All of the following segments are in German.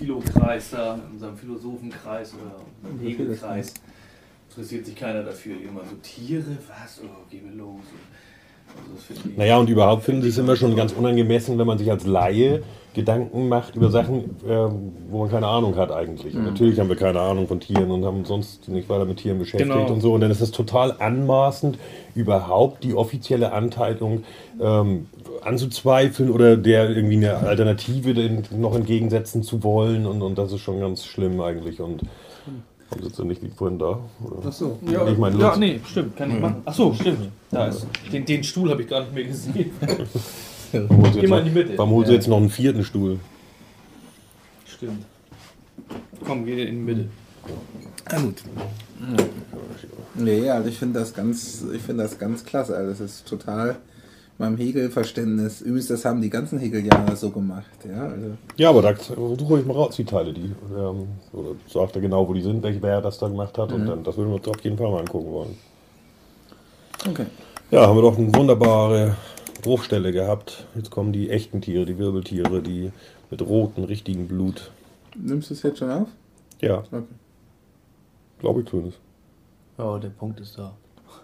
Philo-Kreis da, in unserem Philosophenkreis oder im Hegelkreis, interessiert sich keiner dafür. Immer so Tiere, was? Oh, geh mir los. Also naja, und überhaupt finden sie es immer schon ganz unangemessen, wenn man sich als Laie Gedanken macht über Sachen, wo man keine Ahnung hat eigentlich. Und natürlich haben wir keine Ahnung von Tieren und haben uns sonst nicht weiter mit Tieren beschäftigt und so. Und dann ist es total anmaßend, überhaupt die offizielle Anteilung anzuzweifeln oder der irgendwie eine Alternative noch entgegensetzen zu wollen. Und das ist schon ganz schlimm eigentlich. Und warum sitzt du nicht wie vorhin da? Oder? Ach so. Ja, nee, stimmt, kann ich machen. Ach so, stimmt. Da ist. Den Stuhl habe ich gar nicht mehr gesehen. Geh mal in die Mitte. Warum holst du jetzt noch einen vierten Stuhl? Stimmt. Komm, geh in die Mitte. Na gut. Nee, also ich finde das ganz klasse. Also das ist total meinem Hegel-Verständnis. Übrigens, das haben die ganzen Hegelianer so gemacht. Ja, also. Ja, aber da suche ich mal raus, die Teile, oder sagt er genau, wo die sind, wer das da gemacht hat. Und dann, das würden wir uns auf jeden Fall mal angucken wollen. Okay. Ja, haben wir doch eine wunderbare Bruchstelle gehabt. Jetzt kommen die echten Tiere, die Wirbeltiere, die mit rotem, richtigen Blut. Nimmst du es jetzt schon auf? Ja. Okay. Glaube ich zumindest. Ja, der Punkt ist da.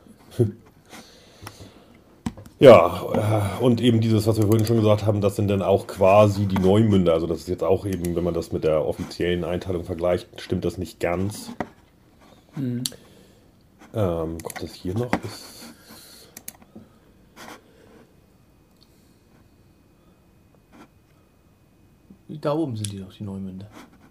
Ja, und eben dieses, was wir vorhin schon gesagt haben, das sind dann auch quasi die Neumünder. Also das ist jetzt auch eben, wenn man das mit der offiziellen Einteilung vergleicht, stimmt das nicht ganz. Kommt das hier noch? Da oben sind die doch, die Neumünder.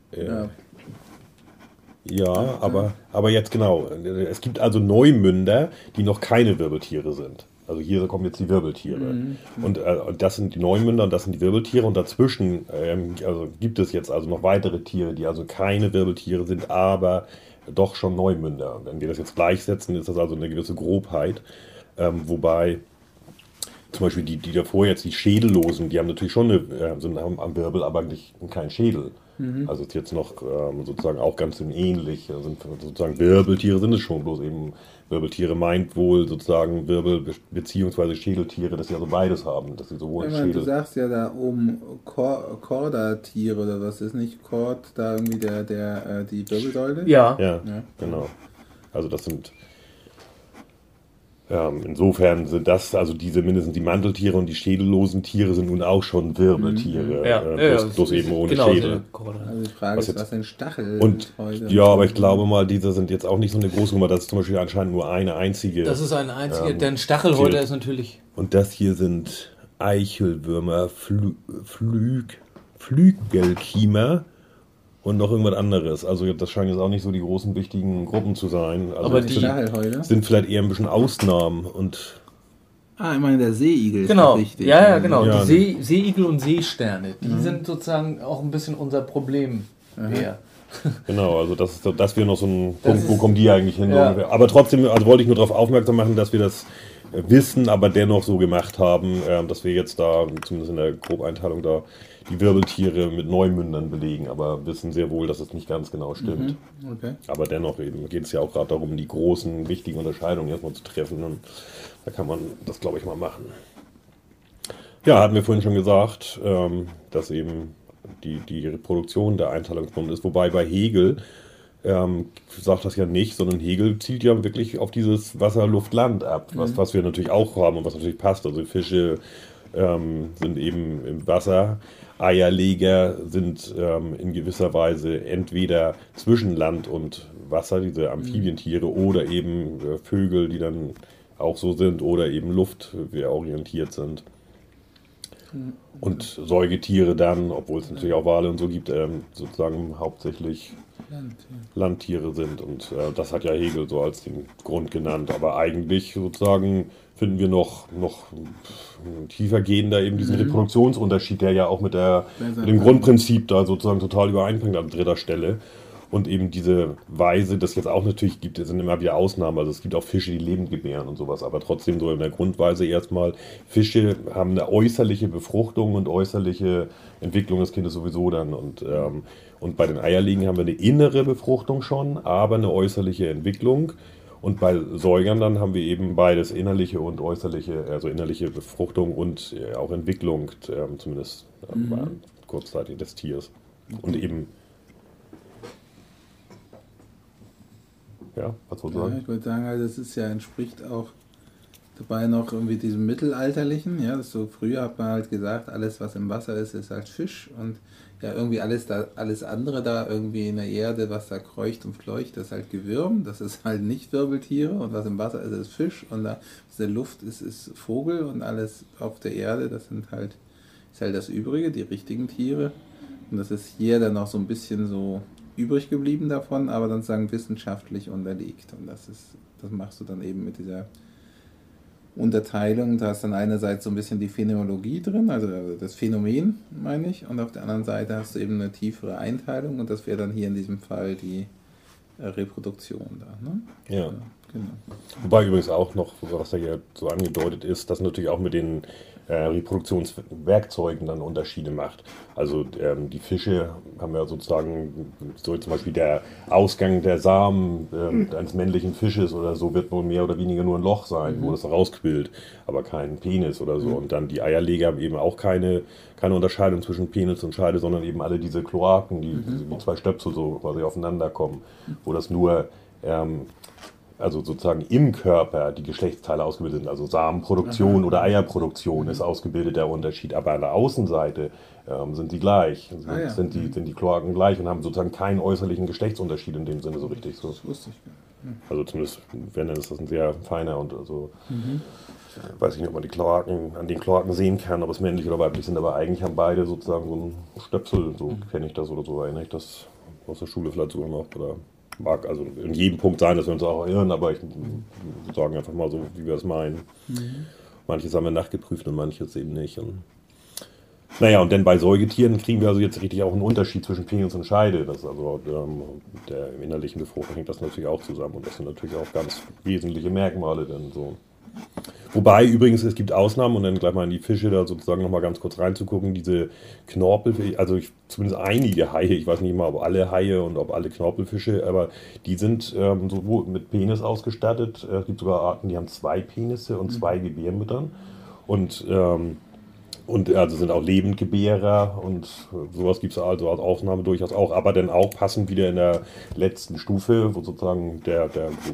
Ja, aber jetzt genau. Es gibt also Neumünder, die noch keine Wirbeltiere sind. Also hier kommen jetzt die Wirbeltiere. Und das sind die Neumünder und das sind die Wirbeltiere. Und dazwischen also gibt es jetzt also noch weitere Tiere, die also keine Wirbeltiere sind, aber doch schon Neumünder. Und wenn wir das jetzt gleichsetzen, ist das also eine gewisse Grobheit. Wobei zum Beispiel die davor jetzt, die Schädellosen, die haben natürlich schon haben am Wirbel, aber eigentlich keinen Schädel. Also ist jetzt noch sozusagen auch ganz ähnlich. Sind sozusagen Wirbeltiere sind es schon, bloß eben Wirbeltiere meint wohl sozusagen Wirbel- bzw. Schädeltiere, dass sie also beides haben, dass sie sowohl Schädel. Du sagst ja da oben Chordatiere oder was ist nicht Chord da irgendwie die Wirbelsäule? Ja, genau. Also das sind insofern sind das, also mindestens die Manteltiere und die schädellosen Tiere sind nun auch schon Wirbeltiere, bloß eben ohne Schädel. Also die Frage ist, was sind Stachel? Ja, aber ich glaube mal, diese sind jetzt auch nicht so eine große Nummer, das ist zum Beispiel anscheinend nur eine einzige. Das ist eine einzige, denn Stachelhäuter ist natürlich... Und das hier sind Eichelwürmer, Flügelkiemer und noch irgendwas anderes. Also das scheinen jetzt auch nicht so die großen wichtigen Gruppen zu sein. Also aber die Stachelhäuter sind vielleicht eher ein bisschen Ausnahmen. Und ich meine, der Seeigel genau. ist wichtig. Ja, genau. Ja, die Seeigel und Seesterne, die sind sozusagen auch ein bisschen unser Problem. Genau, also das wäre noch so ein Punkt, wo kommen die eigentlich hin? Ja. Aber trotzdem, also wollte ich nur darauf aufmerksam machen, dass wir das wissen, aber dennoch so gemacht haben, dass wir jetzt da, zumindest in der Grobeinteilung da, die Wirbeltiere mit Neumündern belegen, aber wissen sehr wohl, dass es nicht ganz genau stimmt. Okay. Aber dennoch eben geht es ja auch gerade darum, die großen, wichtigen Unterscheidungen erstmal zu treffen und da kann man das, glaube ich, mal machen. Ja, hatten wir vorhin schon gesagt, dass eben die Reproduktion der Einteilungsgrund ist, wobei bei Hegel sagt das ja nicht, sondern Hegel zielt ja wirklich auf dieses Wasser, Luft, Land ab, was wir natürlich auch haben und was natürlich passt. Also Fische sind eben im Wasser, Eierleger sind in gewisser Weise entweder zwischen Land und Wasser, diese Amphibientiere, oder eben Vögel, die dann auch so sind, oder eben luftorientiert sind. Und Säugetiere dann, obwohl es natürlich auch Wale und so gibt, sozusagen hauptsächlich Landtiere sind. Und das hat ja Hegel so als den Grund genannt. Aber eigentlich sozusagen finden wir noch tiefergehender eben diesen Reproduktionsunterschied, der ja auch mit dem Grundprinzip da sozusagen total übereinbringt an dritter Stelle. Und eben diese Weise, das jetzt auch natürlich gibt, sind immer wieder Ausnahmen. Also es gibt auch Fische, die lebend gebären und sowas. Aber trotzdem so in der Grundweise erstmal, Fische haben eine äußerliche Befruchtung und äußerliche Entwicklung des Kindes sowieso dann. Und bei den Eierlegen haben wir eine innere Befruchtung schon, aber eine äußerliche Entwicklung. Und bei Säugern dann haben wir eben beides, innerliche und äußerliche, also innerliche Befruchtung und auch Entwicklung, zumindest kurzzeitig des Tiers. Und eben Ja, was wolltest du Ja, sagen? ich wollte sagen, also es entspricht auch dabei noch irgendwie diesem Mittelalterlichen. Ja, das so früher hat man halt gesagt, alles was im Wasser ist, ist halt Fisch und ja irgendwie alles andere da irgendwie in der Erde, was da kreucht und fleucht, das ist halt Gewürm, das ist halt nicht Wirbeltiere und was im Wasser ist, ist Fisch und da was in der Luft ist Vogel und alles auf der Erde, ist halt das Übrige, die richtigen Tiere und das ist hier dann noch so ein bisschen so übrig geblieben davon, aber dann sagen wissenschaftlich unterlegt und das machst du dann eben mit dieser Unterteilung, da ist dann einerseits so ein bisschen die Phänomenologie drin, also das Phänomen, meine ich, und auf der anderen Seite hast du eben eine tiefere Einteilung und das wäre dann hier in diesem Fall die Reproduktion da. Ne? Ja. Genau. Wobei übrigens auch noch, was da hier so angedeutet ist, dass natürlich auch mit den Reproduktionswerkzeugen dann Unterschiede macht. Also die Fische haben ja sozusagen, so zum Beispiel der Ausgang der Samen eines männlichen Fisches oder so wird wohl mehr oder weniger nur ein Loch sein, wo das rausquillt, aber kein Penis oder so. Und dann die Eierleger haben eben auch keine Unterscheidung zwischen Penis und Scheide, sondern eben alle diese Kloaken, die wie zwei Stöpsel so quasi aufeinander kommen, wo das nur also sozusagen im Körper die Geschlechtsteile ausgebildet sind, also Samenproduktion oder Eierproduktion ist ausgebildet der Unterschied, aber an der Außenseite sind die gleich, sind die Kloaken gleich und haben sozusagen keinen äußerlichen Geschlechtsunterschied in dem Sinne so richtig. So. Das wusste ich gar nicht. Also zumindest, wenn dann ist das ein sehr feiner und also, weiß ich nicht, ob man an den Kloaken sehen kann, ob es männlich oder weiblich sind, aber eigentlich haben beide sozusagen so einen Stöpsel, so kenne ich das oder so, erinnere ich das aus der Schule vielleicht sogar noch oder mag also in jedem Punkt sein, dass wir uns auch irren, aber ich sagen einfach mal so, wie wir es meinen. Manches haben wir nachgeprüft und manches eben nicht. Und naja, und dann bei Säugetieren kriegen wir also jetzt richtig auch einen Unterschied zwischen Penis und Scheide. Das ist also der innerlichen Befruchtung hängt das natürlich auch zusammen und das sind natürlich auch ganz wesentliche Merkmale dann so. Wobei übrigens, es gibt Ausnahmen und dann gleich mal in die Fische da sozusagen nochmal ganz kurz reinzugucken, diese Knorpel, also zumindest einige Haie, ich weiß nicht mal, ob alle Haie und ob alle Knorpelfische, aber die sind sowohl mit Penis ausgestattet, es gibt sogar Arten, die haben 2 Penisse und 2 Gebärmüttern und also sind auch Lebendgebärer und sowas gibt es also als Ausnahme durchaus auch, aber dann auch passend wieder in der letzten Stufe, wo sozusagen der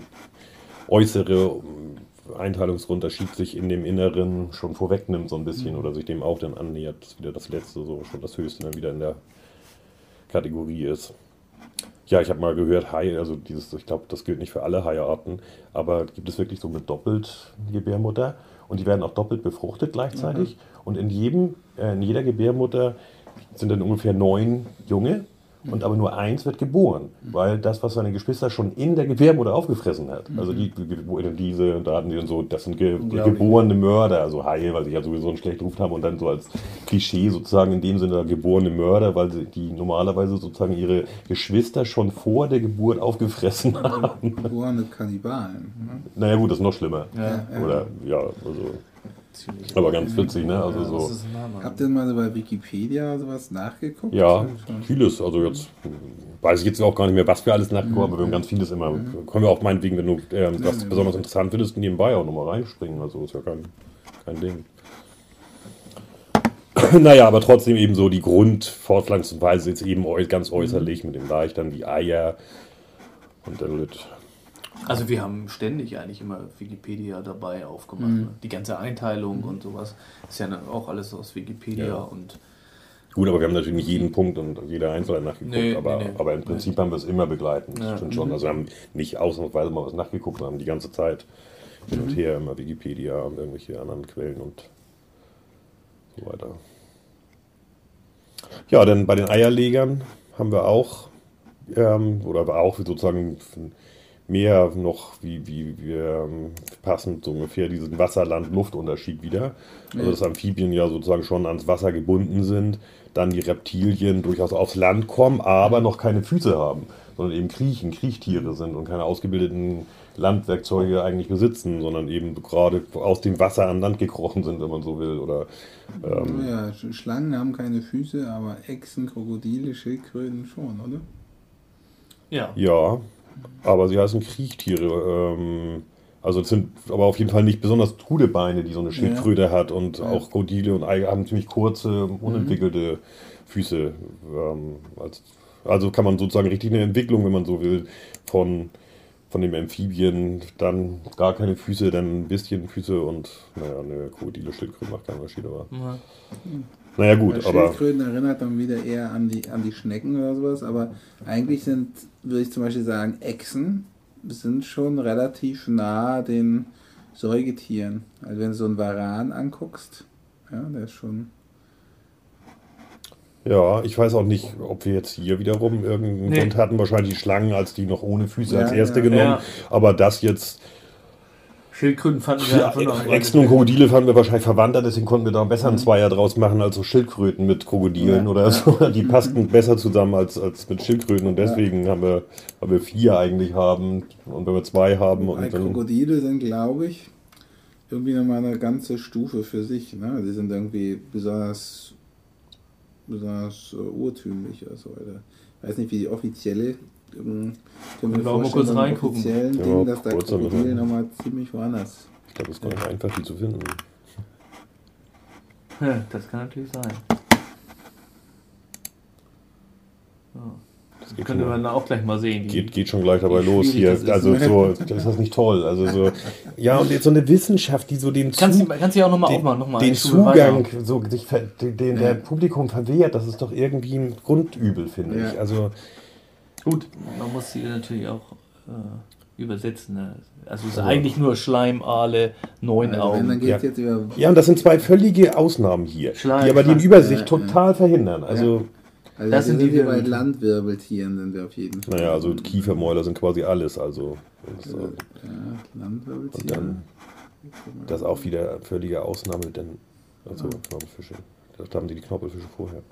äußere Einteilungsunterschied sich in dem Inneren schon vorwegnimmt so ein bisschen oder sich dem auch dann annähert, dass wieder das Letzte, so schon das Höchste dann wieder in der Kategorie ist. Ja, ich habe mal gehört, Haie, also ich glaube, das gilt nicht für alle Haiearten, aber gibt es wirklich so mit Doppeltgebärmutter und die werden auch doppelt befruchtet gleichzeitig und in jeder Gebärmutter sind dann ungefähr 9 Junge. Und aber nur 1 wird geboren, weil das, was seine Geschwister schon in der Gebärmutter aufgefressen hat. Also da hatten die dann so, das sind geborene Mörder, also Haie, weil sie ja sowieso einen schlechten Ruf haben und dann so als Klischee sozusagen in dem Sinne geborene Mörder, weil die normalerweise sozusagen ihre Geschwister schon vor der Geburt aufgefressen haben. Geborene Kannibalen. Ne? Naja gut, das ist noch schlimmer. Ja. Oder also. Aber ganz witzig, ne? Also so. Habt ihr mal so bei Wikipedia sowas nachgeguckt? Ja, vieles. Also jetzt weiß ich jetzt auch gar nicht mehr, was wir alles nachgeguckt haben, aber wir haben ganz vieles immer. Können wir auch meinetwegen, wenn du das besonders interessant findest, nebenbei auch nochmal reinspringen. Also ist ja kein Ding. Naja, aber trotzdem eben so die Grundfortpflanzungsweise ist eben ganz äußerlich mit dem Laich, dann die Eier und dann wird. Also wir haben ständig eigentlich immer Wikipedia dabei aufgemacht. Ne? Die ganze Einteilung und sowas ist ja auch alles aus Wikipedia und gut, aber wir haben natürlich nicht jeden Punkt und jeder Einzelne nachgeguckt, Nee. aber im Prinzip haben wir es immer begleitend. Ja. Stimmt schon. Also wir haben nicht ausnahmsweise mal was nachgeguckt, sondern haben die ganze Zeit hin und her immer Wikipedia und irgendwelche anderen Quellen und so weiter. Ja, dann bei den Eierlegern haben wir auch, sozusagen mehr noch, wie wir passend so ungefähr diesen Wasser-Land-Luft-Unterschied wieder. Also dass Amphibien ja sozusagen schon ans Wasser gebunden sind, dann die Reptilien durchaus aufs Land kommen, aber noch keine Füße haben, sondern eben Kriechtiere sind und keine ausgebildeten Landwerkzeuge eigentlich besitzen, sondern eben gerade aus dem Wasser an Land gekrochen sind, wenn man so will. Oder, ja, Schlangen haben keine Füße, aber Echsen, Krokodile, Schildkröten schon, oder? Ja, aber sie heißen Kriechtiere. Also es sind aber auf jeden Fall nicht besonders gute Beine, die so eine Schildkröte hat und auch Krokodile und Eier haben ziemlich kurze, unentwickelte Füße. Also kann man sozusagen richtig eine Entwicklung, wenn man so will, von von dem Amphibien dann gar keine Füße, dann ein bisschen Füße und naja, eine Krokodile, Schildkröten macht keinen Unterschied, aber naja gut, aber Schildkröten erinnert dann wieder eher an die Schnecken oder sowas, aber eigentlich würde ich zum Beispiel sagen, Echsen sind schon relativ nah den Säugetieren. Also wenn du so einen Varan anguckst, ja, der ist schon... ja, ich weiß auch nicht, ob wir jetzt hier wiederum irgendeinen Grund hatten. Wahrscheinlich die Schlangen, als die noch ohne Füße als erste genommen. Ja. Aber das jetzt... Schildkröten fanden wir einfach noch... Echsen und Krokodile fanden wir wahrscheinlich verwandter, deswegen konnten wir da besser einen Zweier draus machen als so Schildkröten mit Krokodilen oder so. Die passten besser zusammen als mit Schildkröten und deswegen haben wir, weil wir 4 eigentlich haben und wenn wir 2 haben... Wobei und dann, Krokodile sind, glaube ich, irgendwie nochmal eine ganze Stufe für sich. Ne? Die sind irgendwie besonders urtümlich oder so. Ich weiß nicht, wie die offizielle... Können wir da mal kurz reingucken. Offiziellen Ding, dass da Krokodile nochmal ziemlich woanders... Ich glaube, es ist gar nicht einfach, die zu finden. Ja, das kann natürlich sein. Ja. Das könnte man auch gleich mal sehen. Geht schon gleich dabei los hier. Also so, ist das nicht toll. Also so, ja, und jetzt so eine Wissenschaft, die so den kannst du auch nochmal aufmachen, den Zugang, so sich der Publikum verwehrt, das ist doch irgendwie ein Grundübel, finde ich. Also gut, man muss sie natürlich auch übersetzen. Ne? Also es ist eigentlich nur Schleimaale, 9 Augen. Jetzt über und das sind 2 völlige Ausnahmen hier, die aber die Übersicht total verhindern. Also das sind die bei Landwirbeltieren sind wir auf jeden Fall. Naja, also Kiefermäuler sind quasi alles. Also Landwirbeltiere. Und dann das auch wieder völlige Ausnahme, denn also Knorpelfische. Da haben die Knorpelfische vorher.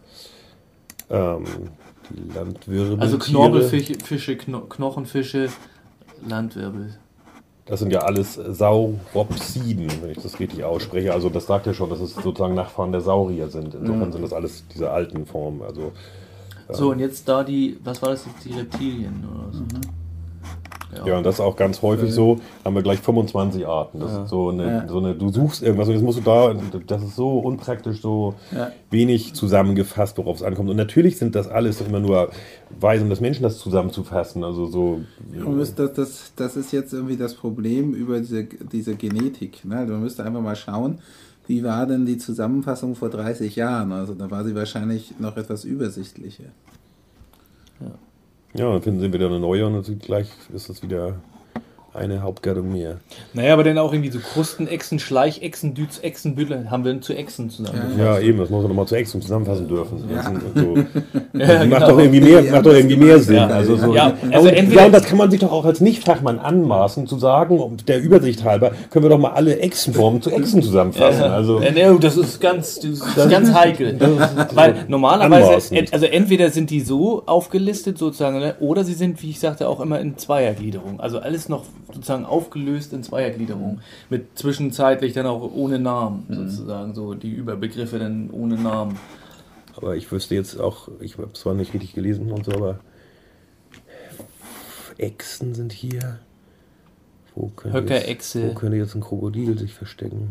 Die Landwirbeltiere. Also Knorpelfische, Knochenfische, Landwirbel. Das sind ja alles Sauropsiden, wenn ich das richtig ausspreche. Also das sagt ja schon, dass es sozusagen Nachfahren der Saurier sind. Insofern sind das alles diese alten Formen. Also, so, und jetzt da was war das jetzt, die Reptilien oder so? Ja, und das ist auch ganz häufig so, haben wir gleich 25 Arten. Das ist so eine, du suchst irgendwas und jetzt musst du das ist so unpraktisch, so wenig zusammengefasst, worauf es ankommt. Und natürlich sind das alles immer nur Weisen des Menschen, das zusammenzufassen. Also so. Das ist jetzt irgendwie das Problem über diese Genetik. Ne? Also man müsste einfach mal schauen, wie war denn die Zusammenfassung vor 30 Jahren? Also da war sie wahrscheinlich noch etwas übersichtlicher. Ja, dann finden sie wieder eine neue und gleich ist das wieder eine Hauptgattung mehr. Naja, aber dann auch irgendwie so Krustenechsen, Schleichechsen, Dützechsen, Büdler haben wir zu Echsen zusammengefasst. Ja, eben, das muss man nochmal zu Echsen zusammenfassen dürfen. Ja. So. Macht doch irgendwie mehr Sinn. Also und das kann man sich doch auch als Nicht-Fachmann anmaßen, zu sagen, der Übersicht halber, können wir doch mal alle Echsenformen zu Echsen zusammenfassen. Also, das ist ganz heikel. Weil normalerweise, also entweder sind die so aufgelistet sozusagen, oder sie sind, wie ich sagte, auch immer in Zweiergliederung. Also alles noch sozusagen aufgelöst in Zweiergliederung. Mit zwischenzeitlich dann auch ohne Namen sozusagen, so die Überbegriffe dann ohne Namen. Aber ich wüsste jetzt auch, ich habe es zwar nicht richtig gelesen und so, aber Echsen sind hier. Wo könnte jetzt ein Krokodil sich verstecken?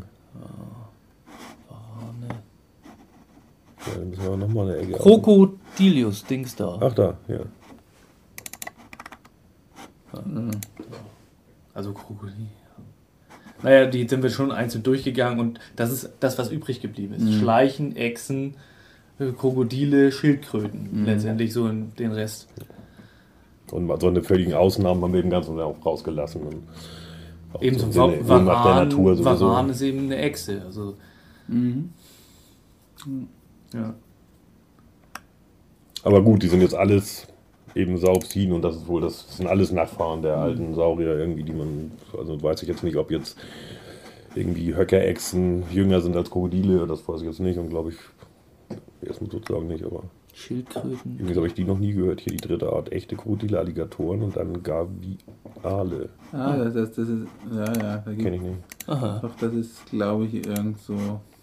Ja, dann müssen wir nochmal eine Ecke. Krokodilius, Dings da. Ach da, ja. Also Krokodil. Naja, die sind wir schon einzeln durchgegangen und das ist das, was übrig geblieben ist. Schleichen, Echsen, Krokodile, Schildkröten. Letztendlich so den Rest. Und so eine völligen Ausnahmen haben wir eben ganz auch rausgelassen. Eben so Varan ist eben eine Echse. Also, ja. Aber gut, die sind jetzt alles eben Sauropsiden und das sind alles Nachfahren der alten Saurier irgendwie, die man, also weiß ich jetzt nicht, ob jetzt irgendwie Höckerechsen jünger sind als Krokodile, das weiß ich jetzt nicht und glaube ich erstmal sozusagen nicht, aber Schildkröten. Irgendwie habe ich die noch nie gehört, hier die dritte Art, echte Krokodile, Alligatoren und dann Gaviale. Das ist, ja. Kenne ich nicht. Aha. Doch, das ist, glaube ich, irgend so...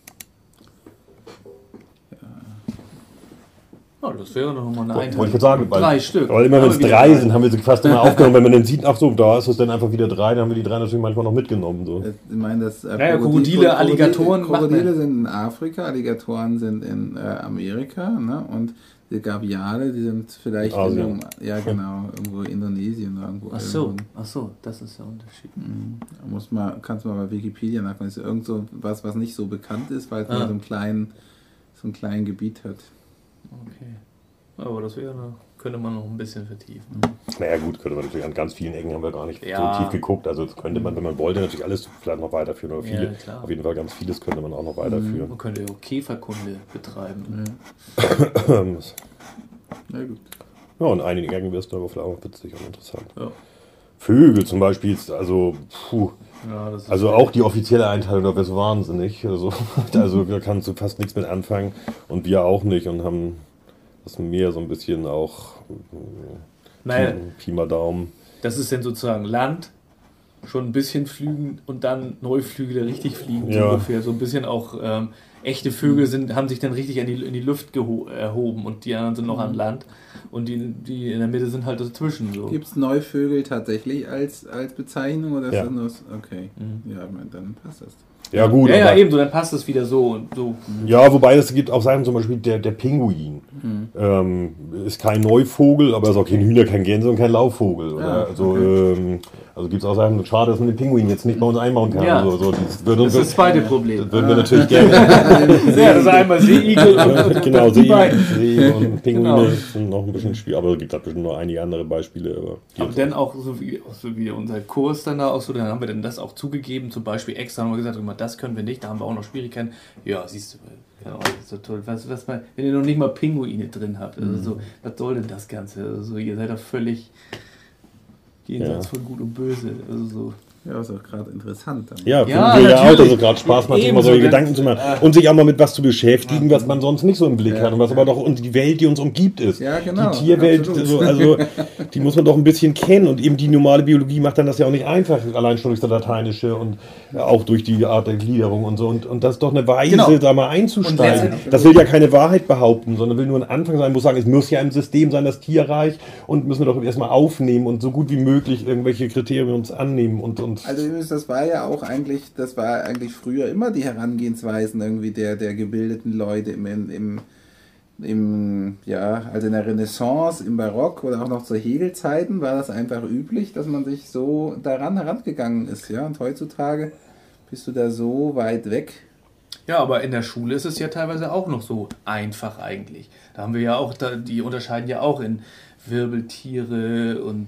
Oh, das wäre noch mal eine Einheit. Wollte ich sagen, 3 Stück. Weil immer wenn es 3 sind, haben wir sie fast immer aufgenommen. Wenn man dann sieht, ach so, da ist es dann einfach wieder 3, dann haben wir die 3 natürlich manchmal noch mitgenommen. So. Ich meine, das Krokodile, Alligatoren. Krokodile sind in Afrika, Alligatoren sind in Amerika. Ne? Und Die Gaviale, die sind vielleicht Asien. irgendwo Indonesien oder irgendwo. Ach so, das ist der Unterschied. Kannst du mal bei Wikipedia nachgucken. Das ist irgend so was nicht so bekannt ist, weil es nur so ein kleinen Gebiet hat. Okay. Aber das könnte man noch ein bisschen vertiefen. Naja gut, könnte man natürlich an ganz vielen Ecken haben wir gar nicht so tief geguckt. Also das könnte man, wenn man wollte, natürlich alles vielleicht noch weiterführen oder viele. Ja, auf jeden Fall ganz vieles könnte man auch noch weiterführen. Man könnte auch Käferkunde betreiben. Ja, gut. Ja, und einigen Ecken wirst du aber vielleicht auch witzig und interessant. Ja. Vögel zum Beispiel, also das ist also auch die offizielle Einteilung, da wäre es wahnsinnig. Also da kannst du fast nichts mit anfangen und wir auch nicht und haben das Meer so ein bisschen auch Pi mal Daumen. Das ist dann sozusagen Land, schon ein bisschen fliegen und dann Neuflüge, richtig fliegen, so ungefähr. So ein bisschen auch echte Vögel haben sich dann richtig in die Luft erhoben und die anderen sind noch an Land und die in der Mitte sind halt dazwischen. So. Gibt es Neuvögel tatsächlich als Bezeichnung oder ist Ja. das nur okay? Ja, dann passt das. Ja gut. Ja, eben, so dann passt es wieder so und so. Ja, wobei es gibt auch Sachen, zum Beispiel der Pinguin. Ist kein Neuvogel, aber ist auch kein Hühner, kein Gänse und kein Laufvogel. Oder? Also gibt es auch Sachen, schade, dass man den Pinguin jetzt nicht bei uns einbauen kann. Ja. Das ist das zweite Problem. Das würden wir natürlich gerne. Das ist einmal Seeigel und Genau, die beiden. Seeigel und Pinguine sind noch ein bisschen schwierig, aber es gibt bestimmt noch einige andere Beispiele. Aber dann auch so wie unser Kurs dann da auch so, dann haben wir dann das auch zugegeben, zum Beispiel extra haben wir gesagt, das können wir nicht, da haben wir auch noch Schwierigkeiten. Ja, siehst du, das ist so toll. Wenn ihr noch nicht mal Pinguine drin habt, also so, was soll denn das Ganze? Also so, ihr seid doch völlig jenseits von Gut und Böse. Also so. Ja, ist auch gerade interessant. Dann. Ja, finden wir ja auch, dass es gerade Spaß macht, sich mal solche Gedanken zu machen und sich auch mal mit was zu beschäftigen, was man sonst nicht so im Blick hat und was aber doch die Welt, die uns umgibt, ist. Ja, genau. Die Tierwelt, also die muss man doch ein bisschen kennen und eben die normale Biologie macht dann das ja auch nicht einfach, allein schon durch das Lateinische und auch durch die Art der Gliederung und so und das ist doch eine Weise, da mal einzusteigen. Das will ja keine Wahrheit behaupten, sondern will nur ein Anfang sein, muss sagen, es muss ja im System sein, das Tierreich und müssen wir doch erstmal aufnehmen und so gut wie möglich irgendwelche Kriterien uns annehmen und also das war ja auch eigentlich früher immer die Herangehensweisen irgendwie der gebildeten Leute also in der Renaissance, im Barock oder auch noch zu Hegel-Zeiten war das einfach üblich, dass man sich so daran herangegangen ist, ja, und heutzutage bist du da so weit weg. Ja, aber in der Schule ist es ja teilweise auch noch so einfach eigentlich. Da haben wir ja auch, die unterscheiden ja auch in Wirbeltiere und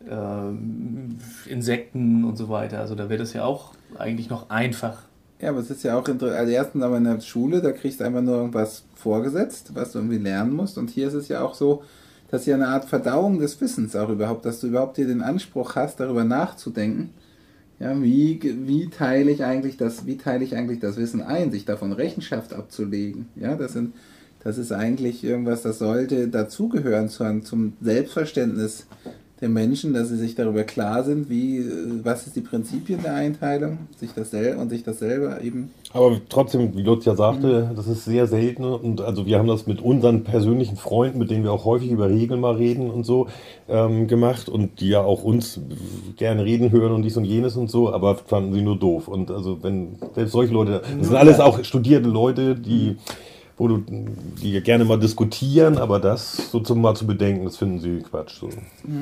Insekten und so weiter. Also da wird es ja auch eigentlich noch einfach. Ja, aber es ist ja auch interessant. Also erstens aber in der Schule, da kriegst du einfach nur irgendwas vorgesetzt, was du irgendwie lernen musst. Und hier ist es ja auch so, dass ja eine Art Verdauung des Wissens auch überhaupt, dass du überhaupt hier den Anspruch hast, darüber nachzudenken. Ja, wie teile ich eigentlich das Wissen ein, sich davon Rechenschaft abzulegen. Ja, das ist eigentlich irgendwas, das sollte dazugehören zum Selbstverständnis der Menschen, dass sie sich darüber klar sind, was ist die Prinzipien der Einteilung, sich das selber eben. Aber trotzdem, wie Lutz ja sagte, das ist sehr selten und also wir haben das mit unseren persönlichen Freunden, mit denen wir auch häufig über Regeln mal reden und so gemacht und die ja auch uns gerne reden hören und dies und jenes und so, aber fanden sie nur doof und also wenn selbst solche Leute, das sind alles auch studierte Leute, die gerne mal diskutieren, aber das so mal zu bedenken, das finden sie Quatsch. So.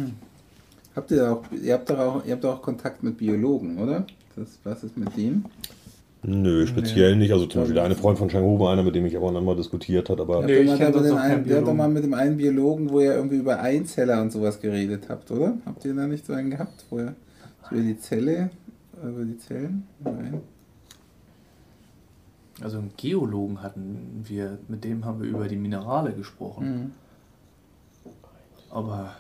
Ihr habt doch auch Kontakt mit Biologen, oder? Was ist mit denen? Nö, speziell nicht. Also zum Beispiel der eine Freund von Chang-Huben, einer, mit dem ich aber auch mal diskutiert habe. Aber der hat doch mal mit dem einen Biologen, wo ihr irgendwie über Einzeller und sowas geredet habt, oder? Habt ihr da nicht so einen gehabt, wo ihr über die Zellen? Nein. Also einen Geologen hatten wir, mit dem haben wir über die Minerale gesprochen. Aber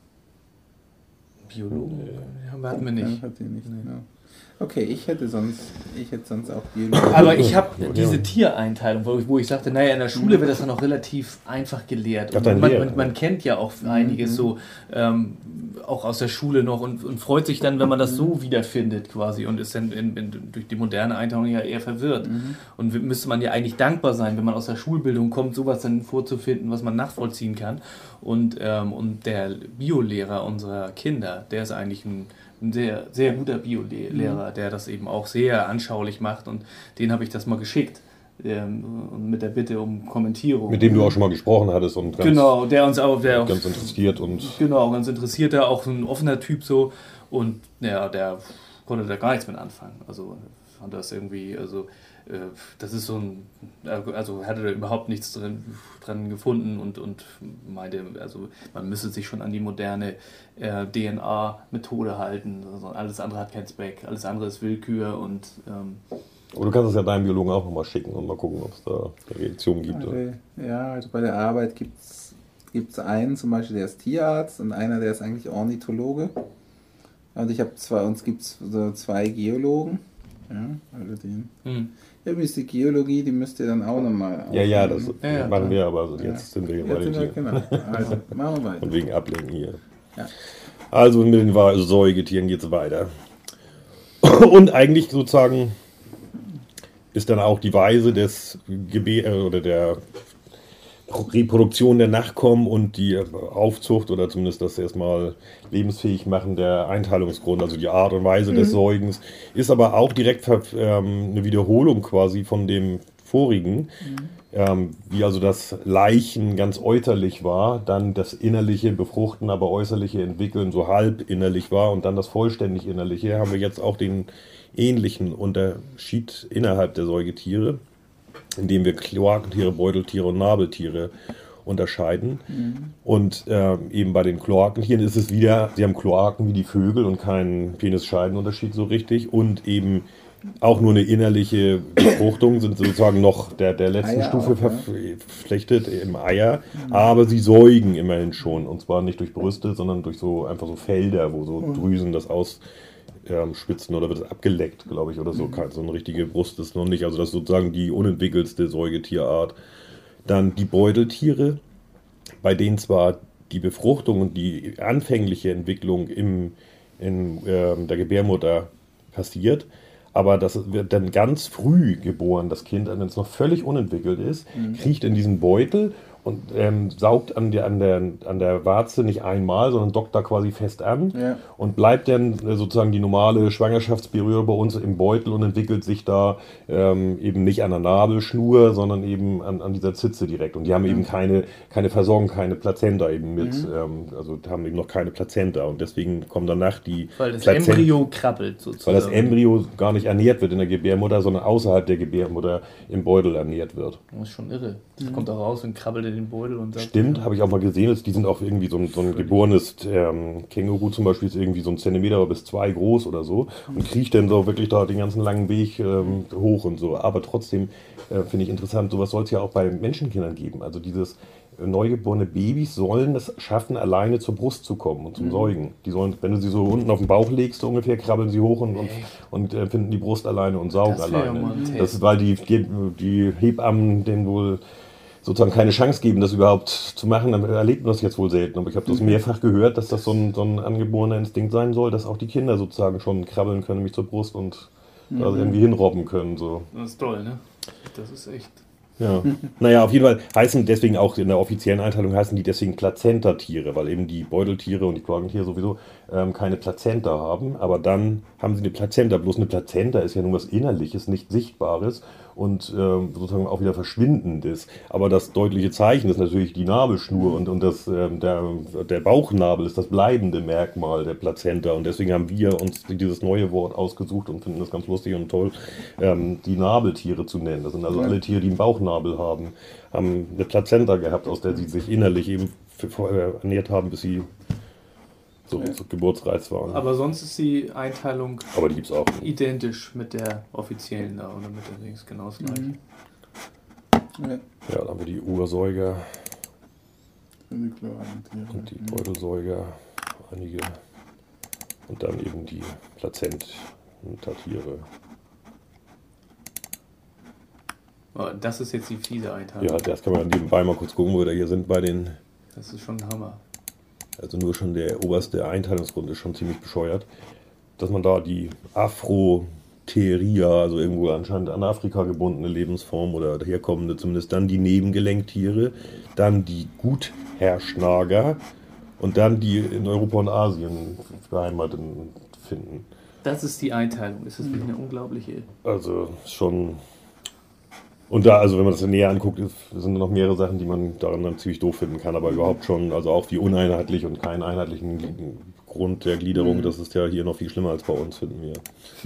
Biologen hatten wir nicht. Habt ihr nicht. Ja. Okay, ich hätte sonst auch Biologen. Aber ich habe diese Tiereinteilung, wo ich sagte, naja, in der Schule wird das dann auch relativ einfach gelehrt. Und man kennt ja auch einiges so, auch aus der Schule noch und freut sich dann, wenn man das so wiederfindet quasi und ist dann durch die moderne Einteilung ja eher verwirrt. Und müsste man ja eigentlich dankbar sein, wenn man aus der Schulbildung kommt, sowas dann vorzufinden, was man nachvollziehen kann. Und der Biolehrer unserer Kinder, der ist eigentlich ein sehr, sehr guter Biolehrer, der das eben auch sehr anschaulich macht und den habe ich das mal geschickt. und mit der Bitte um Kommentierung. Mit dem du auch schon mal gesprochen hattest und ganz, der uns auch ganz interessiert und genau, ganz interessiert, der auch so ein offener Typ so und ja, der konnte da gar nichts mit anfangen. Also fand das irgendwie, das ist so ein, also hatte da überhaupt nichts dran gefunden und meinte, also man müsse sich schon an die moderne DNA-Methode halten. Also alles andere hat keinen Zweck, alles andere ist Willkür und aber du kannst es ja deinem Biologen auch nochmal schicken und mal gucken, ob es da eine Reaktion gibt. Also bei der Arbeit gibt es einen zum Beispiel, der ist Tierarzt und einer, der ist eigentlich Ornithologe. Und uns gibt es so 2 Geologen. Ja, also übrigens die Geologie, die müsst ihr dann auch nochmal Ja, das machen wir, aber jetzt sind wir hier bei den Tieren. Genau. Also machen wir weiter. Und wegen Ablenken hier. Ja. Also mit den Säugetieren geht es weiter. Und eigentlich sozusagen ist dann auch die Weise des oder der Reproduktion der Nachkommen und die Aufzucht oder zumindest das erstmal lebensfähig machen der Einteilungsgrund, also die Art und Weise des Säugens, ist aber auch direkt eine Wiederholung quasi von dem vorigen, wie also das Leichen ganz äußerlich war, dann das innerliche Befruchten, aber äußerliche Entwickeln so halb innerlich war und dann das vollständig innerliche, haben wir jetzt auch den ähnlichen Unterschied innerhalb der Säugetiere, indem wir Kloakentiere, Beuteltiere und Nabeltiere unterscheiden. Und eben bei den Kloakentieren ist es wieder, sie haben Kloaken wie die Vögel und keinen Penisscheidenunterschied so richtig und eben auch nur eine innerliche Befruchtung, sind sozusagen noch der letzten Eier Stufe auch, verflechtet im Eier, aber sie säugen immerhin schon und zwar nicht durch Brüste, sondern durch so einfach so Felder, wo so Drüsen das ausspitzen oder wird es abgeleckt, glaube ich, oder so. So eine richtige Brust ist noch nicht, also das ist sozusagen die unentwickelste Säugetierart. Dann die Beuteltiere, bei denen zwar die Befruchtung und die anfängliche Entwicklung in der Gebärmutter passiert, aber das wird dann ganz früh geboren, das Kind, wenn es noch völlig unentwickelt ist, kriecht in diesen Beutel und saugt an der Warze nicht einmal, sondern dockt da quasi fest an und bleibt dann sozusagen die normale Schwangerschaftsperiode bei uns im Beutel und entwickelt sich da eben nicht an der Nabelschnur, sondern eben an dieser Zitze direkt. Und die haben eben keine Versorgung, keine Plazenta eben mit, also haben eben noch keine Plazenta und deswegen kommen danach die weil das Embryo krabbelt sozusagen. Weil das Embryo gar nicht ernährt wird in der Gebärmutter, sondern außerhalb der Gebärmutter im Beutel ernährt wird. Das ist schon irre. Das kommt da raus und krabbelt in den Beutel und sagt, stimmt, habe ich auch mal gesehen, die sind auch irgendwie so ein geborenes Känguru zum Beispiel ist irgendwie so 1 Zentimeter bis 2 groß oder so und kriecht dann so wirklich da den ganzen langen Weg hoch und so. Aber trotzdem finde ich interessant, sowas soll es ja auch bei Menschenkindern geben. Also dieses neugeborene Babys sollen es schaffen, alleine zur Brust zu kommen und zum Säugen. Die sollen, wenn du sie so unten auf den Bauch legst, so ungefähr krabbeln sie hoch und finden die Brust alleine und saugen alleine. Das ist, weil die Hebammen denen wohl sozusagen keine Chance geben, das überhaupt zu machen, dann erlebt man das jetzt wohl selten. Aber ich habe das mehrfach gehört, dass das so ein angeborener Instinkt sein soll, dass auch die Kinder sozusagen schon krabbeln können, nämlich zur Brust und da irgendwie hinrobben können. So. Das ist toll, ne? Das ist echt... Ja, naja, auf jeden Fall heißen deswegen auch in der offiziellen Einteilung heißen die deswegen Plazentatiere, weil eben die Beuteltiere und die Kloakentiere sowieso keine Plazenta haben, aber dann haben sie eine Plazenta. Bloß eine Plazenta ist ja nun was Innerliches, nicht Sichtbares und sozusagen auch wieder Verschwindendes. Aber das deutliche Zeichen ist natürlich die Nabelschnur und der Bauchnabel ist das bleibende Merkmal der Plazenta und deswegen haben wir uns dieses neue Wort ausgesucht und finden das ganz lustig und toll, die Nabeltiere zu nennen. Das sind also alle Tiere, die einen Bauchnabel haben eine Plazenta gehabt, aus der sie sich innerlich eben ernährt haben, bis sie so geburtsreif waren. Aber sonst ist die Einteilung aber die gibt's auch identisch mit der offiziellen da oder mit der Dings genau das gleiche. Ja, dann haben wir die Ursäuger Und und die Beutelsäuger, einige und dann eben die Plazentatiere. Oh, das ist jetzt die fiese Einteilung. Ja, das kann man nebenbei mal kurz gucken, wo wir da hier sind bei den. Das ist schon ein Hammer. Also nur schon der oberste Einteilungsgrund ist schon ziemlich bescheuert, dass man da die Afrotheria, also irgendwo anscheinend an Afrika gebundene Lebensform oder daherkommende zumindest, dann die Nebengelenktiere, dann die Gutherrschnager und dann die in Europa und Asien beheimatet finden. Das ist die Einteilung. Ist das nicht eine unglaubliche... Also schon Und da, also wenn man das näher anguckt, sind noch mehrere Sachen, die man daran dann ziemlich doof finden kann, aber überhaupt schon, also auch wie uneinheitlich und keinen einheitlichen Grund der Gliederung, das ist ja hier noch viel schlimmer als bei uns, finden wir.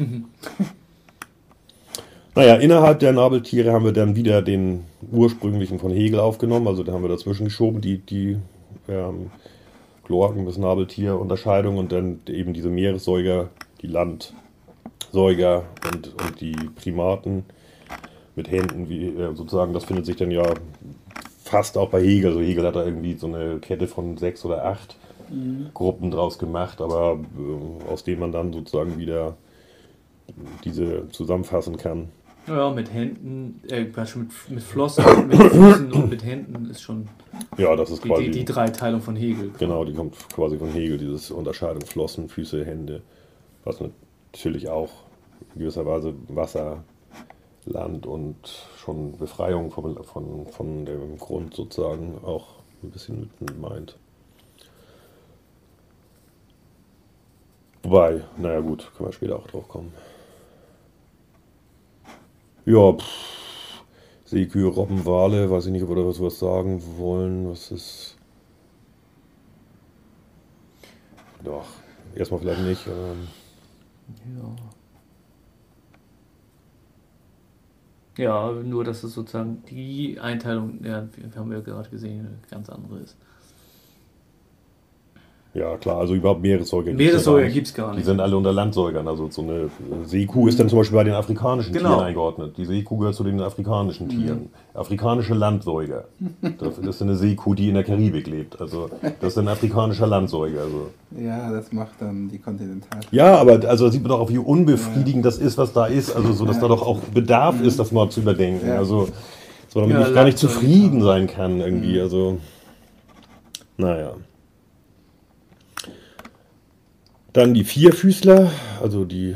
Naja, innerhalb der Nabeltiere haben wir dann wieder den ursprünglichen von Hegel aufgenommen, also da haben wir dazwischen geschoben, die Gloaken- bis Nabeltier-Unterscheidung und dann eben diese Meeressäuger, die Landsäuger und die Primaten mit Händen, wie sozusagen, das findet sich dann ja fast auch bei Hegel. Also Hegel hat da irgendwie so eine Kette von 6 oder 8 Gruppen draus gemacht, aber aus denen man dann sozusagen wieder diese zusammenfassen kann. Ja, mit Händen, mit Flossen, mit Füßen und mit Händen ist schon ja, das ist quasi die Dreiteilung von Hegel. Genau, die kommt quasi von Hegel, diese Unterscheidung Flossen, Füße, Hände, was natürlich auch in gewisser Weise Wasser, Land und schon Befreiung von dem Grund sozusagen auch ein bisschen mit meint. Wobei, naja gut, können wir später auch drauf kommen. Ja, Seekühe, Robben, Wale, weiß ich nicht, ob wir da was sagen wollen. Was ist. Doch, erstmal vielleicht nicht. Ja, nur dass es sozusagen die Einteilung, ja, haben wir gerade gesehen, eine ganz andere ist. Ja, klar, also überhaupt Meeressäuger gibt es gar nicht. Die sind alle unter Landsäugern. Also so eine Seekuh ist dann zum Beispiel bei den afrikanischen Tieren eingeordnet. Die Seekuh gehört zu den afrikanischen Tieren. Afrikanische Landsäuger. Das ist eine Seekuh, die in der Karibik lebt. Also das ist ein afrikanischer Landsäuger. Also. Ja, das macht dann die Kontinental. Ja, aber also sieht man doch auch, wie unbefriedigend das ist, was da ist. Also so, dass da doch auch Bedarf ist, das mal zu überdenken. Ja. Also dass man damit gar nicht zufrieden sein kann irgendwie. Also naja. Dann die Vierfüßler, also die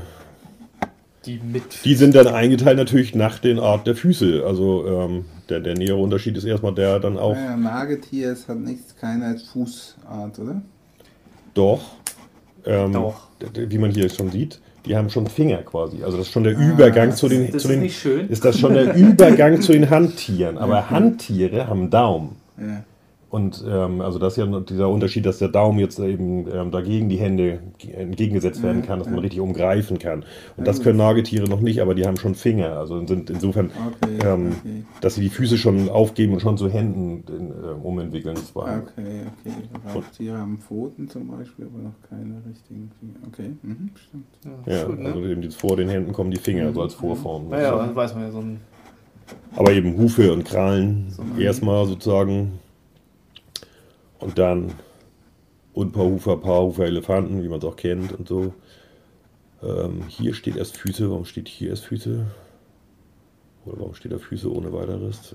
sind dann eingeteilt natürlich nach den Art der Füße. Also der nähere Unterschied ist erstmal der dann auch. Ja, Nagetier, es hat keine Fußart, oder? Doch. Wie man hier schon sieht, die haben schon Finger quasi. Also das ist schon der Übergang zu den. Ist das schon der Übergang zu den Handtieren? Aber Handtiere haben Daumen. Ja. Und also das ist ja dieser Unterschied, dass der Daumen jetzt eben dagegen die Hände entgegengesetzt werden kann, dass man richtig umgreifen kann. Und das können Nagetiere noch nicht, aber die haben schon Finger. Also sind insofern, dass sie die Füße schon aufgeben und schon zu Händen umentwickeln. Okay. Raubtiere haben Pfoten zum Beispiel, aber noch keine richtigen Finger. Okay, stimmt. Ja, gut, ne? Also eben vor den Händen kommen die Finger, so als Vorform. Ja, dann weiß man ja so ein... Aber eben Hufe und Krallen erstmal sozusagen. Und dann Unpaarhufer, Paarhufer, Elefanten, wie man es auch kennt und so. Hier steht erst Füße. Warum steht hier erst Füße? Oder warum steht da Füße ohne weiteres?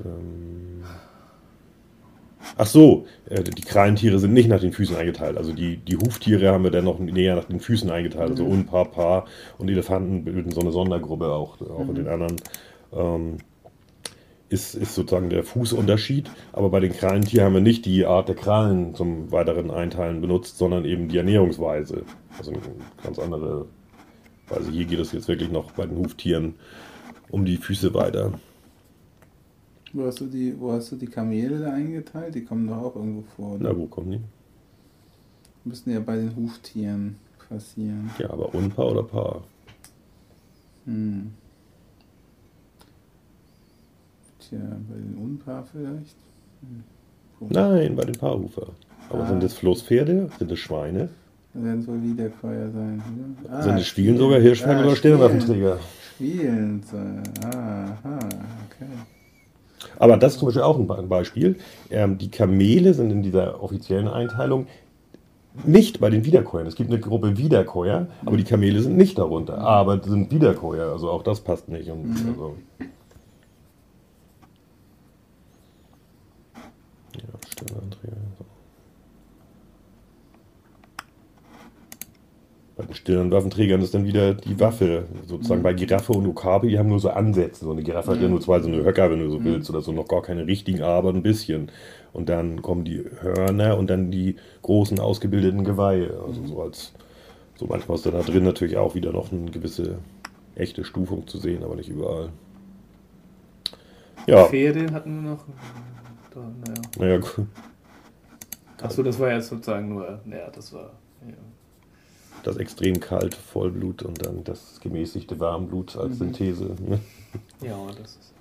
Ach so, die Kralentiere sind nicht nach den Füßen eingeteilt. Also die Huftiere haben wir dann noch näher nach den Füßen eingeteilt. Also Unpaar, Paar und Elefanten bilden so eine Sondergruppe auch in den anderen. Ist sozusagen der Fußunterschied, aber bei den Kralentieren haben wir nicht die Art der Krallen zum weiteren Einteilen benutzt, sondern eben die Ernährungsweise. Also eine ganz andere Weise. Hier geht es jetzt wirklich noch bei den Huftieren um die Füße weiter. Wo hast du die Kamele da eingeteilt? Die kommen doch auch irgendwo vor, oder? Na, wo kommen die? Müssen ja bei den Huftieren passieren. Ja, aber Unpaar oder Paar? Tja, bei den Unpaar vielleicht? Nein, bei den Paarhufer. Aber sind das Floßpferde? Sind das Schweine? Das werden wohl Wiederkäuer sein. Sind das Spielen sogar Hirschfänger oder Stirnwaffenträger? Spielen. Okay. Aber das ist zum Beispiel auch ein Beispiel. Die Kamele sind in dieser offiziellen Einteilung nicht bei den Wiederkäuern. Es gibt eine Gruppe Wiederkäuer, aber die Kamele sind nicht darunter. Aber sind Wiederkäuer. Also auch das passt nicht. Und also bei den Stirnwaffenträgern ist dann wieder die Waffe, sozusagen bei Giraffe und Okapi, die haben nur so Ansätze. So eine Giraffe hat ja nur zwei so eine Höcker, wenn du so willst, oder so, noch gar keine richtigen, aber ein bisschen. Und dann kommen die Hörner und dann die großen ausgebildeten Geweihe. Also so manchmal ist da drin natürlich auch wieder noch eine gewisse echte Stufung zu sehen, aber nicht überall. Ja. Pferde hatten wir noch. Naja, gut. Achso, das war ja sozusagen nur, das war... Ja. Das extrem kalte Vollblut und dann das gemäßigte Warmblut als Synthese. Ne? Ja, das ist...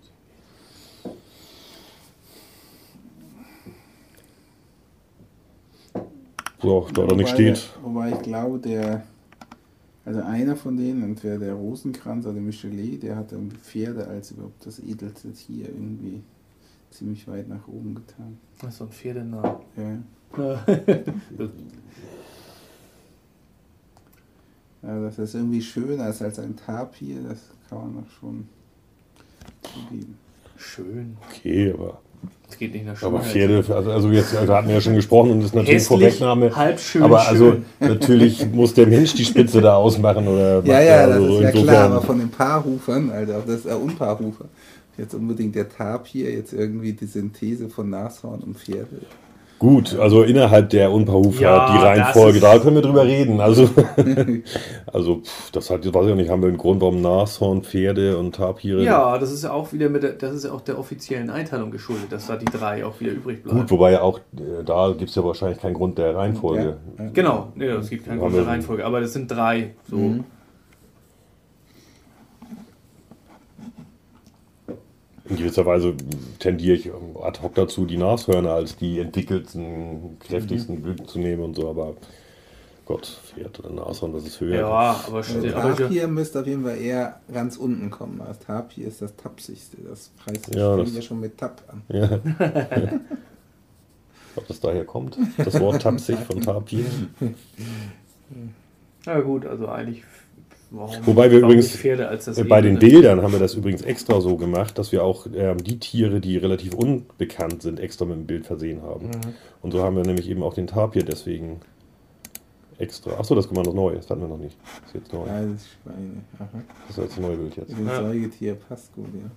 So, da nicht steht. Wobei ich glaube, also einer von denen, entweder der Rosenkranz oder der Michelet, der hat irgendwie Pferde als überhaupt das edelste Tier irgendwie ziemlich weit nach oben getan. Das ist so ein Pferdenah. Ja. Also das ist irgendwie schöner als ein Tapir, das kann man noch schon zugeben. Schön. Okay, aber... Es geht nicht nach Aber Schönheit. Pferde, also jetzt hatten wir ja schon gesprochen und das ist natürlich Hässlich, Vorwegnahme. halb schön, aber also schön. natürlich muss der Mensch die Spitze da ausmachen oder. Ja, das also ist ja insofern, klar, aber von den Paarhufern, also das ist Unpaarhufer, jetzt unbedingt der Tapir, jetzt irgendwie die Synthese von Nashorn und Pferde. Gut, also innerhalb der Unpaarhufer, Ja, die Reihenfolge, das da können wir drüber reden. Also das hat, weiß ich auch nicht, haben wir einen Grund, warum Nashorn, Pferde und Tapire. Ja, das ist ja auch wieder das ist ja auch der offiziellen Einteilung geschuldet, dass da die 3 auch wieder übrig bleiben. Gut, wobei ja auch, da gibt es ja wahrscheinlich keinen Grund der Reihenfolge. Ja. Genau, es gibt keinen Grund der Reihenfolge, aber das sind 3. So. Mhm. In gewisser Weise tendiere ich ad hoc dazu, die Nashörner als die entwickelten, kräftigsten Blüten zu nehmen und so, aber Gott, Pferd oder Nashorn, das ist höher. Ja, aber Tapir müsste auf jeden Fall eher ganz unten kommen. Das Tapir ist das tapsigste, das preist sich Ja, ja schon mit Tap an. Ja. Ob das daher kommt, das Wort tapsig von Tapir. Na gut, also eigentlich... Wobei wir übrigens Pferde als das bei den Bildern haben wir das übrigens extra so gemacht, dass wir auch die Tiere, die relativ unbekannt sind, extra mit dem Bild versehen haben. Und so haben wir nämlich eben auch den Tapir deswegen extra. Achso, das kommt noch neu, das hatten wir noch nicht. Das ist jetzt neu. Ja, das ist Schweine. Aha. Das ist jetzt ein neues Bild jetzt. Das Säugetier passt gut, ja.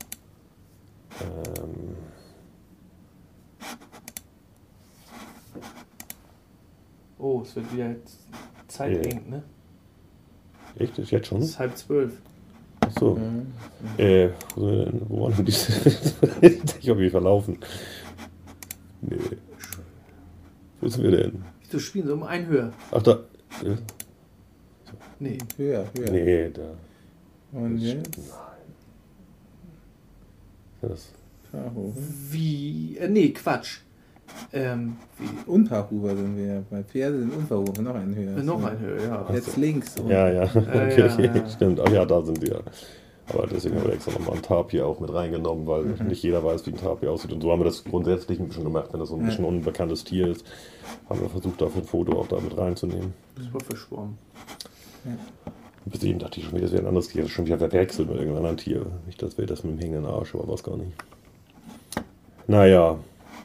Oh, es wird wieder zeiteng, ne? Echt? Ist jetzt schon? Es ist 11:30. Achso. Wo waren denn die? Ich habe mich verlaufen. Nee. Wo sind wir denn? Du spielst so um ein höher. Ach, da. Nee. Höher. Nee, da. Und jetzt? Das. Wie? Nee, Quatsch. Unpaarhufer sind wir. Bei Pferde sind Unpaarhufer noch ein höher. Noch ein höher, ja. Jetzt links. Ja. Okay, ja. Stimmt. Ach ja, da sind wir. Aber deswegen haben wir extra nochmal ein Tapir auch mit reingenommen, weil nicht jeder weiß, wie ein Tapir aussieht. Und so haben wir das grundsätzlich ein bisschen gemacht, wenn das so ein bisschen unbekanntes Tier ist. Haben wir versucht, dafür ein Foto auch da mit reinzunehmen. Das war verschwommen. Ja. Bis eben dachte ich schon wieder, das wäre ein anderes Tier. Das ist schon wieder verwechselt mit irgendeinem anderen Tier. Nicht, dass wir das mit dem hängenden Arsch, aber was gar nicht. Naja.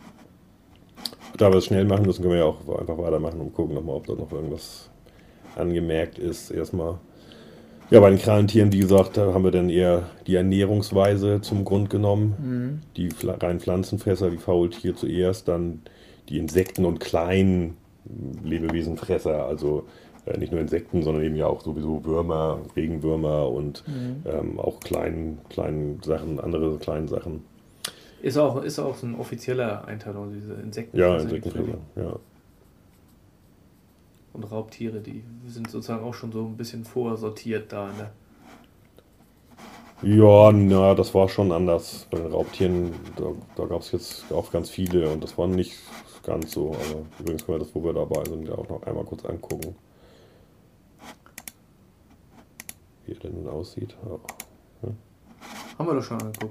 Da wir es schnell machen müssen, können wir ja auch einfach weitermachen und gucken nochmal, ob da noch irgendwas angemerkt ist. Erstmal. Ja, bei den Kralentieren, wie gesagt, da haben wir dann eher die Ernährungsweise zum Grund genommen. Die rein Pflanzenfresser, wie Faultier zuerst, dann die Insekten und kleinen Lebewesenfresser, also nicht nur Insekten, sondern eben ja auch sowieso Würmer, Regenwürmer und auch kleinen Sachen, andere kleinen Sachen. Ist auch so ein offizieller Einteilung, diese Insekten. Ja, Insektenfresser, ja. Und Raubtiere, die sind sozusagen auch schon so ein bisschen vorsortiert da, ne? Ja, na, das war schon anders. Bei den Raubtieren, da gab es jetzt auch ganz viele und das war nicht ganz so. Aber übrigens können wir das, wo wir dabei sind, ja auch noch einmal kurz angucken. Wie er denn nun aussieht. Ja. Haben wir doch schon angeguckt.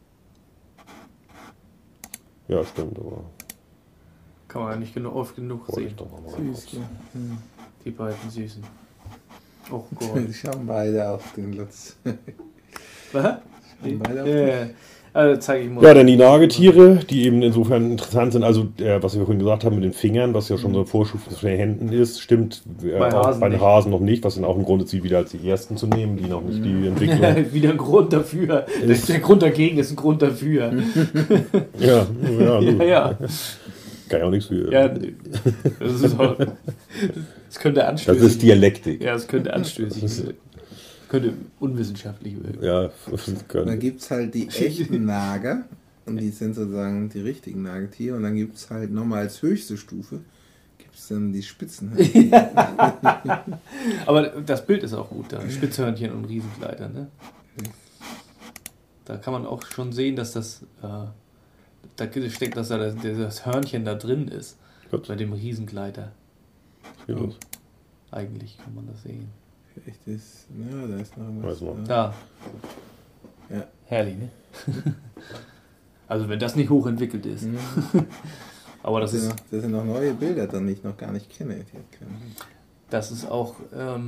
Ja, stimmt, aber Kann man ja nicht oft genug wollte ich sehen. doch noch mal Süß, kurz. ja. Die beiden Süßen. Oh Gott. Die schauen beide auf den Lutz. Was? Beide auf Ja, also zeige ich mal. Ja, dann die Nagetiere, die eben insofern interessant sind. Also, was wir vorhin gesagt haben mit den Fingern, was ja schon so ein Vorstufe zu den Händen ist, stimmt auch Hasen bei den nicht. Hasen noch nicht, was dann auch im Grunde zieht, wieder als die ersten zu nehmen, die noch nicht die Entwicklung. Wieder ein Grund dafür. Der Grund dagegen ist ein Grund dafür. Ja, Ja. Kann ja auch nichts für. Ja, das könnte anstößig. Das ist Dialektik. Ja, das könnte anstößig. Könnte unwissenschaftlich wirken. Ja, dann gibt es halt die echten Nager und die sind sozusagen die richtigen Nagetiere und dann gibt es halt nochmal als höchste Stufe gibt es dann die Spitzenhörnchen. Aber das Bild ist auch gut da, Spitzhörnchen und Riesengleiter, ne? Da kann man auch schon sehen, dass das da steckt, dass da das Hörnchen da drin ist. Gut. Bei dem Riesengleiter. Ja. Eigentlich kann man das sehen. Vielleicht ist, ja, da ist noch was. Da. Ja. Herrlich, ne? Also wenn das nicht hochentwickelt ist. Mhm. Aber das ist... Das sind noch neue Bilder, die ich noch gar nicht kenne. Das ist auch...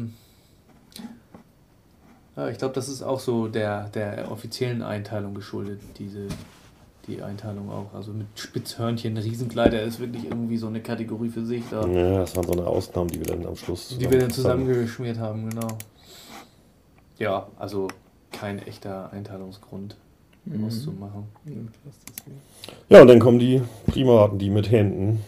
ja, ich glaube, das ist auch so der offiziellen Einteilung geschuldet, die Einteilung auch. Also mit Spitzhörnchen, Riesengleiter ist wirklich irgendwie so eine Kategorie für sich. Da. Ja, das waren so eine Ausnahmen, die wir dann am Schluss... Die wir dann zusammengeschmiert haben, genau. Ja, also kein echter Einteilungsgrund, was zu machen. Ja, und dann kommen die Primaten, die mit Händen.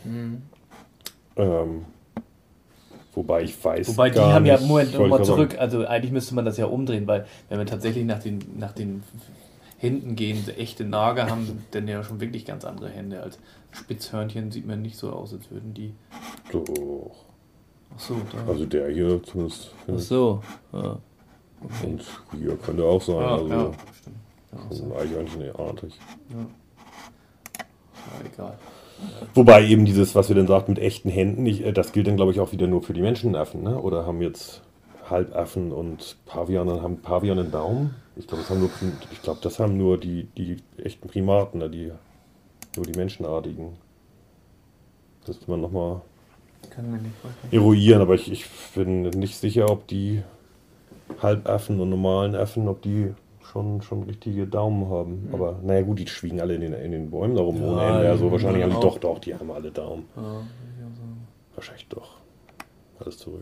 Wobei ich weiß. Wobei die haben ja, Moment, nochmal zurück, also eigentlich müsste man das ja umdrehen, weil wenn wir tatsächlich nach den Händen gehen, echte Nager haben dann ja schon wirklich ganz andere Hände. Als Spitzhörnchen sieht man nicht so aus, als würden die. Doch. Ach so, da. Also der hier zumindest. Ach so. Ja. Okay. Und hier könnte auch sein. Ja, also ja, stimmt. Ja, so Eichhörnchenartig. Ja. Ja, egal. Wobei eben dieses, was wir dann sagt, mit echten Händen, das gilt dann glaube ich auch wieder nur für die Menschenaffen, ne? Oder haben jetzt Halbaffen und Paviane, haben Paviane einen Daumen? Ich glaube, das haben nur die echten Primaten, ne? Nur die Menschenartigen. Das müsste man nochmal eruieren, aber ich bin nicht sicher, ob die Halbaffen und normalen Affen, ob die schon richtige Daumen haben. Mhm. Aber naja gut, die schwiegen alle in den Bäumen darum ohne Ende. Also wahrscheinlich haben die doch, die haben alle Daumen. Ja, wahrscheinlich doch. Alles zurück.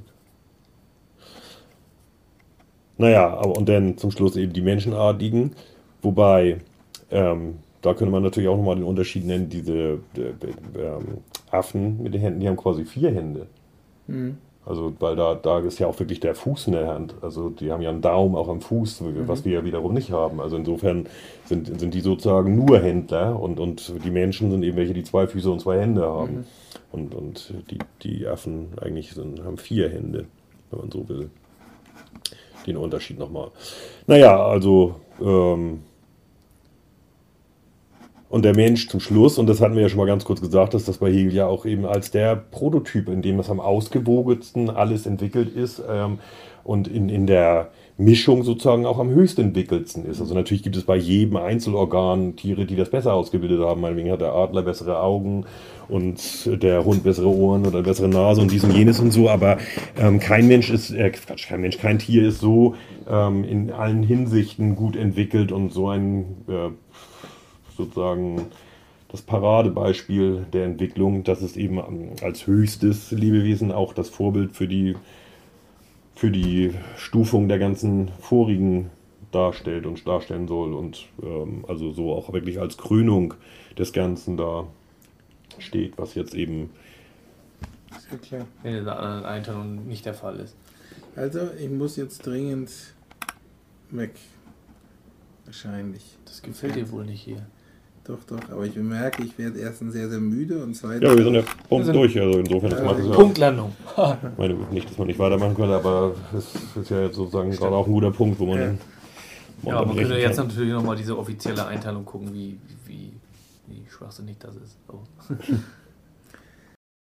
Naja, aber und dann zum Schluss eben die Menschenartigen. Wobei, da könnte man natürlich auch nochmal den Unterschied nennen, diese Affen mit den Händen, die haben quasi 4 Hände. Mhm. Also, weil da ist ja auch wirklich der Fuß in der Hand. Also, die haben ja einen Daumen auch am Fuß, was wir ja wiederum nicht haben. Also, insofern sind die sozusagen nur Händler und die Menschen sind eben welche, die 2 Füße und 2 Hände haben. Mhm. Und die Affen eigentlich haben 4 Hände, wenn man so will. Den Unterschied nochmal. Naja, also, und der Mensch zum Schluss, und das hatten wir ja schon mal ganz kurz gesagt, dass das bei Hegel ja auch eben als der Prototyp, in dem das am ausgewogensten alles entwickelt ist und in der Mischung sozusagen auch am höchst entwickeltsten ist. Also natürlich gibt es bei jedem Einzelorgan Tiere, die das besser ausgebildet haben. Meinetwegen hat der Adler bessere Augen und der Hund bessere Ohren oder bessere Nase und dies und jenes und so, aber kein Tier ist so in allen Hinsichten gut entwickelt und so ein sozusagen das Paradebeispiel der Entwicklung, dass es eben als höchstes Lebewesen auch das Vorbild für die Stufung der ganzen vorigen darstellt und darstellen soll und also so auch wirklich als Krönung des Ganzen da steht, was jetzt eben in der anderen Einteilung nicht der Fall ist. Also ich muss jetzt dringend weg. Wahrscheinlich. Das gefällt dir wohl nicht hier. Doch, aber ich bemerke, ich werde erstens sehr, sehr müde und zweitens... Ja, wir sind ja Punkt durch, also insofern ist es Punktlandung. Ich meine, nicht, dass man nicht weitermachen könnte, aber es ist ja jetzt sozusagen gerade auch ein guter Punkt, wo man... Ja, man könnte jetzt natürlich nochmal diese offizielle Einteilung gucken, wie schwachsinnig das ist. So.